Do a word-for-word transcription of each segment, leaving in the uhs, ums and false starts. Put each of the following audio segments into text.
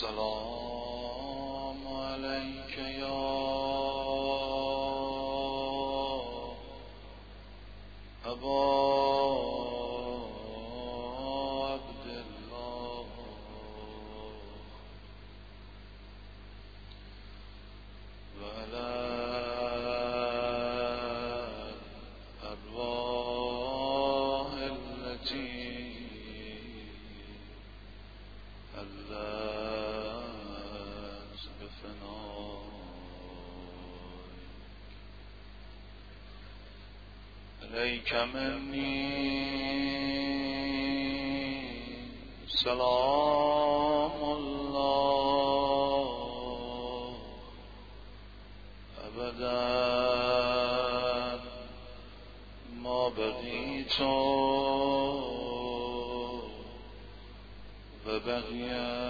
السلام عليك يا أبا عبد الله وعلى الأرواح التي هلت بفنائك عليك مني سلام الله أبدا ما بقيت وبقي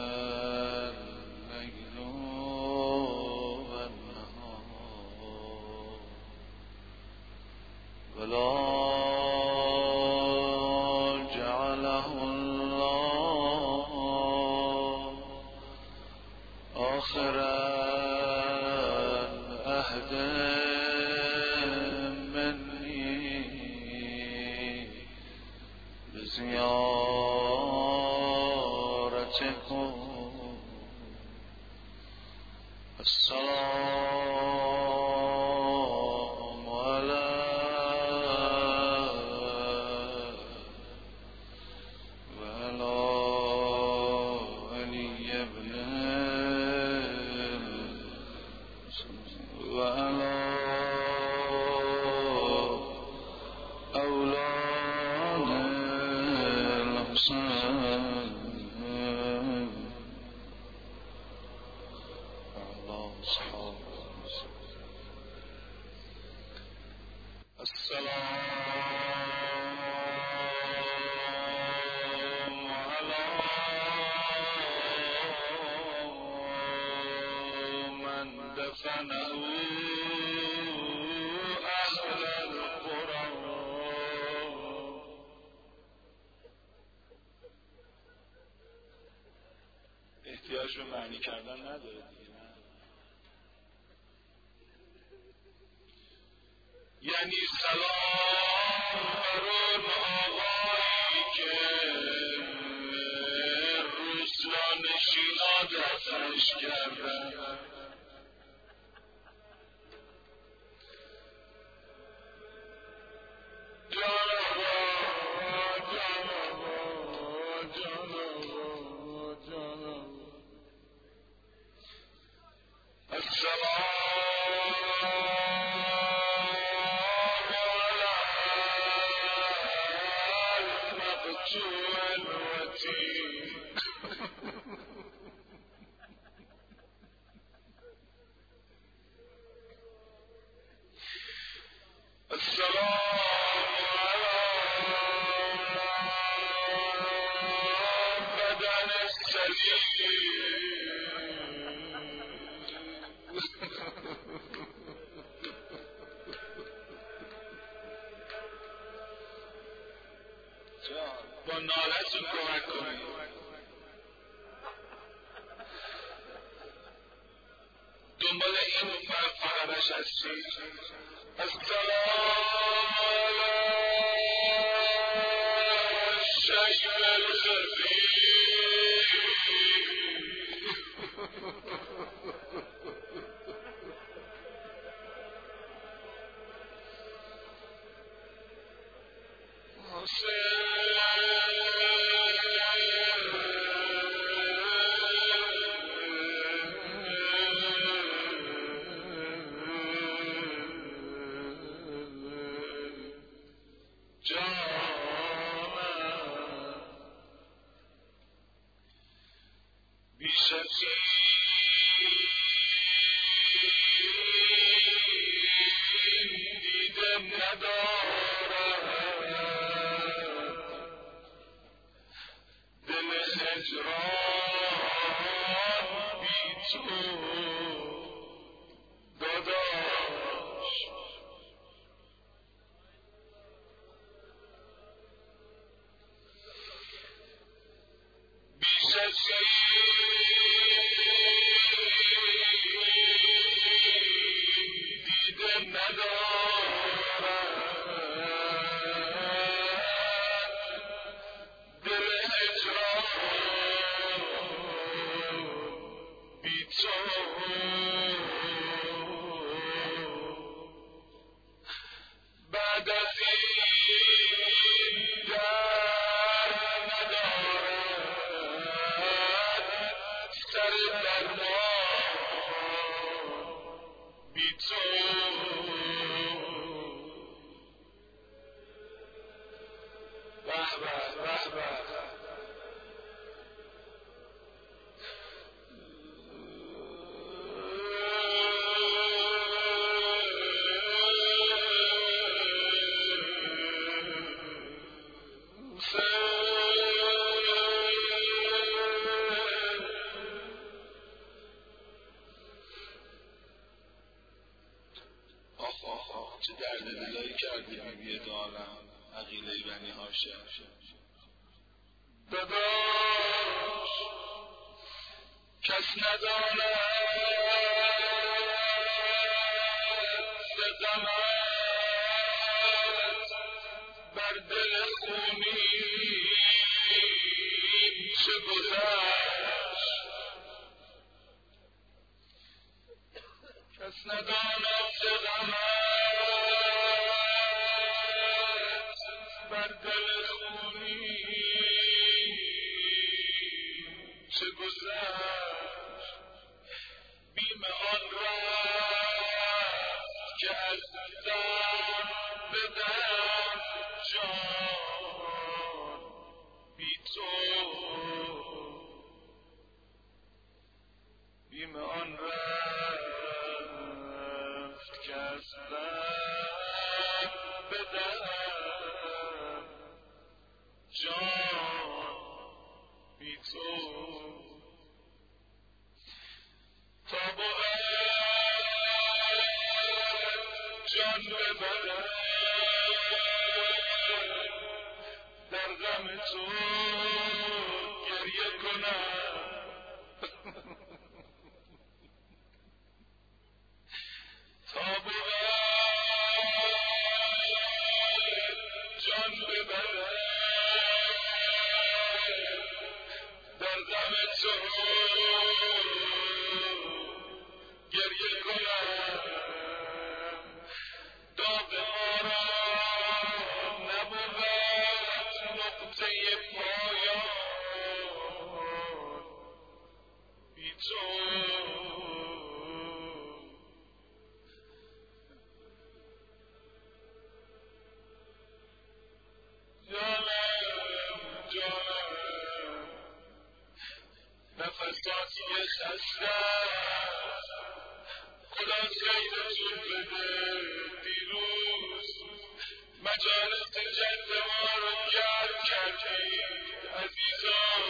الليل والنهار ولا جعله الله آخر العهد مني بزيارتكم. السلام على وعلى علي بن وعلى أولاد الحسين السلام على من دفنه أهل القرى. احتیاج به معنی کردن نداره دیگه، نه؟ یعنی سلام بر اون آقایی که روستانشینا دفنش کردن. جان آقا، جان آقا، جان آقا، جان آقا. السلام السلام على بدن السليم. با نالتون کمک کنید. دنبال این فقرش هستید. السلام على الشيخ الخفيف. دیدم ندارد دل هجران بی تو داداش. بیش از تو بعد از این در ندارد سر درمان بی تو به به به به چه درد دلایی کردی بیبی دو عالم عقیله بنی هاشم داداش کس نداند ز غمت بر دل خونی چه گذشت کس نداند ز غمت بر دل خونی چه گذشت بیم آن رفت که از دم به دم جان بی تو بیم آن رفت که از دم به دم جان بی تو تا بود جان ببرد در غم تو گریه کنم تا بود جان ببرد در غم تو گریه کنم داغ ما را نبود نقطه پایان بی تو جانم جانم نفساتی خسته خدا خیرتون بده دیروز مجالس جد ما رو گرم کردید عزیزان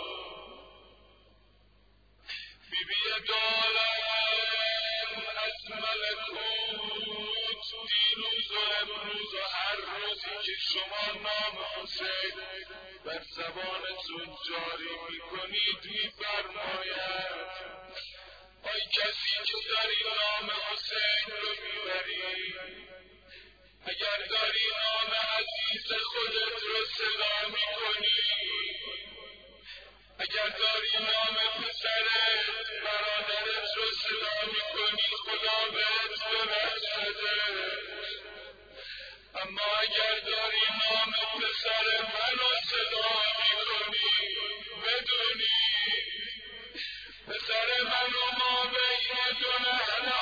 بی بی دالم از ملکوت دیروز و امروز و هر روزی که شما نام حسین بر زبانتون جاری میکنید میفرماید ای کسی که داری نام حسین رو میبری اگر داری نام عزیز خودت رو صدا میکنی اگر داری نام پسرت برادرت رو صدا میکنی خدا بهت ببخشده اما اگر داری نام پسر منو صدا میکنی بدونی پسر منو ما بین دو نهلا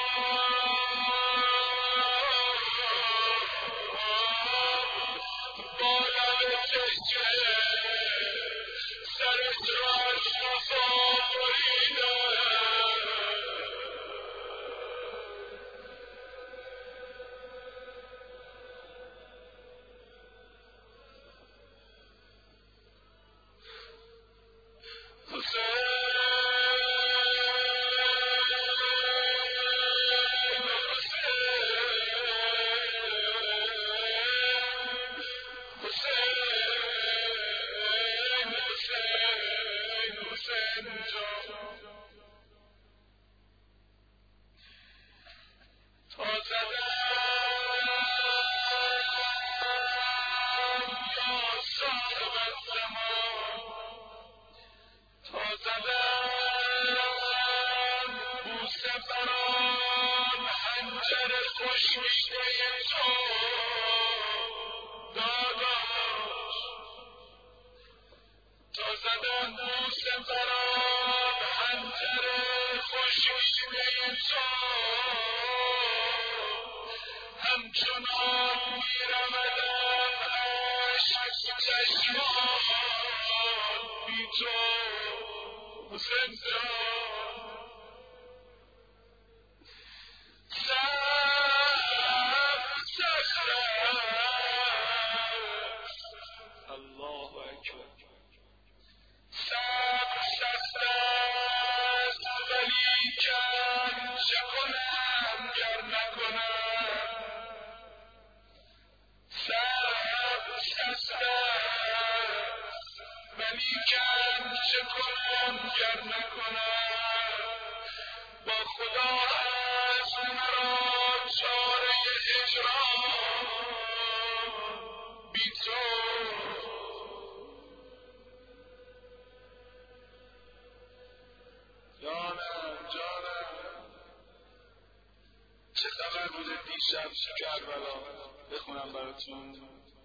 با لب چشمه سرت را از صفا بریده سفران حنجر خشکیده تو داداش، تا زدن بوس بران حنجر خشکیده تو همچنان میرمدم عشق چشمان بی تو زندان. الله اکبر. صبر سخت است ولیکن چه کنم گر نکنم، صبر سخت است ولیکن چه کنم گر نکنم، با خدا هست مرا چاره اجرام بی تو. جانم جانم چه خبر بوده دیشب کربلا؟ بخونم براتون.